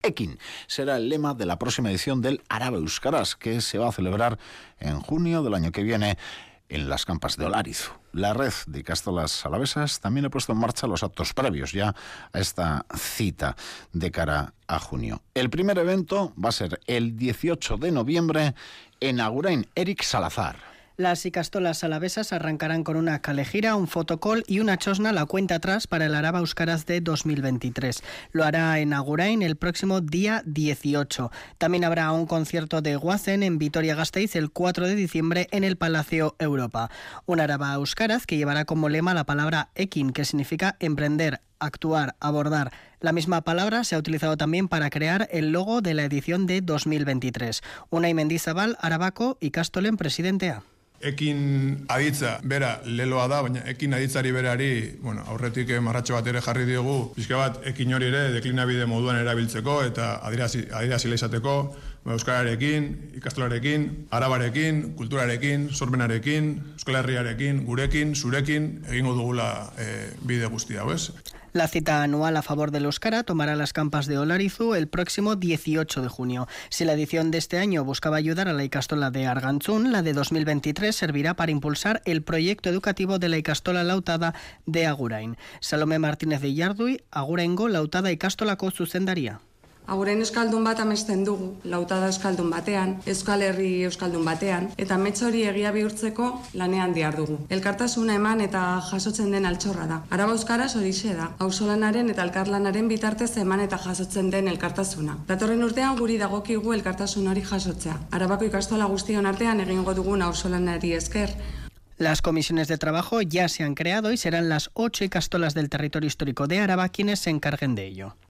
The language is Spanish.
Ekin será el lema de la próxima edición del Araba Euskaraz, que se va a celebrar en junio del año que viene en las campas de Olarizu. La red de ikastolas alavesas también ha puesto en marcha los actos previos ya a esta cita de cara a junio. El primer evento va a ser el 18 de noviembre en Agurain Eric Salazar. Las ikastolas alavesas arrancarán con una kalejira, un fotocall y una txosna, la cuenta atrás para el Araba Euskaraz de 2023. Lo hará en Agurain el próximo día 18. También habrá un concierto de Goazen en Vitoria-Gasteiz el 4 de diciembre en el Palacio Europa. Un Araba Euskaraz que llevará como lema la palabra ekin, que significa emprender, actuar, abordar. La misma palabra se ha utilizado también para crear el logo de la edición de 2023. Unai Mendizabal, Arabako ikastolen presidentea. Ekin aditza, bera, leloa da, baina ekin aditzari berari, aurretik marratxo bat ere jarri diogu, pixka bat ekin hori ere deklinabide moduan erabiltzeko eta adierazile izateko, euskararekin, ikastolarekin, arabarekin, kulturarekin, sormenarekin, Euskal Herriarekin, gurekin, zurekin, egingo dugula bide guztia, ¿ves? La cita anual a favor del euskara tomará las campas de Olarizu el próximo 18 de junio. Si la edición de este año buscaba ayudar a la ikastola de Argantzun, la de 2023 servirá para impulsar el proyecto educativo de la ikastola lautada de Agurain. Salome Martínez de Iardui, Aguraingo lautada ikastolako zuzendaria. Agurain euskaldun bat amesten dugu, lautada euskaldun batean, Euskal Herri euskaldun batean, eta amets hori egia bihurtzeko lanean dihar dugu. Elkartasuna eman eta jasotzen den altxorra da. Araba euskaraz horixe da, auzolanaren eta elkarlanaren bitartez eman eta jasotzen den elkartasuna. Datorren urtean guri dagokigu elkartasun hori jasotzea. Arabako ikastola guztion artean egingo dugun auzolanari esker. Las comisiones de trabajo ya se han creado y serán las 8 ikastolas del territorio histórico de Araba quienes se encarguen de ello.